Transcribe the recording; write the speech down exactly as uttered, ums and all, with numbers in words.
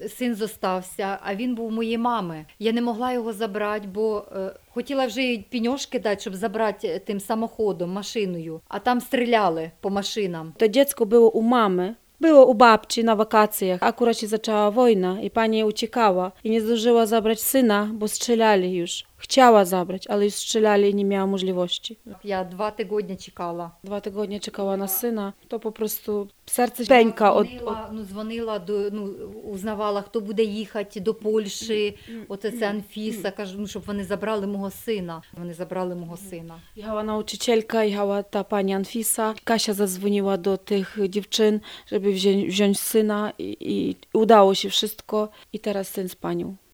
син зостався, а він був у моєї мами. Я не могла його забрати, бо е, хотіла вже й пеньошки дати, щоб забрати тим самоходом, машиною, а там стріляли по машинам. To dziecko było u mamy. Było u babci na wakacjach. Akurat się zaczęła wojna i pani uciekała i nie zdążyła zabrać syna, bo strzelali już. Chciała zabrać, ale już strzelali i nie miała możliwości. Я два тижні чекала. Dwa tygodnie czekała na syna. To po prostu serce pęka od... od... Дзвонила, ну, дзвонила, до, ну, узнавала, хто буде їхати до Польщі. Оце це Анфіса, кажу, ну, щоб вони забрали мого сина. Вони забрали мого сина. Jechała nauczycielka, jechała ta pani Anfisa. Kasia zadzwoniła do tych dziewczyn, żeby wziąć, wziąć syna i, i udało się wszystko. I teraz syn z panią.